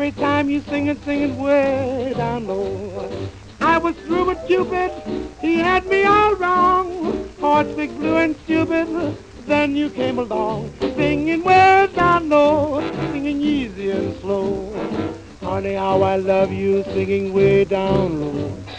every time you sing it way down low. I was through with Cupid, he had me all wrong. Hearts big, blue, and stupid, then you came along. Singing way down low, singing easy and slow. Honey, how I love you, singing way down low.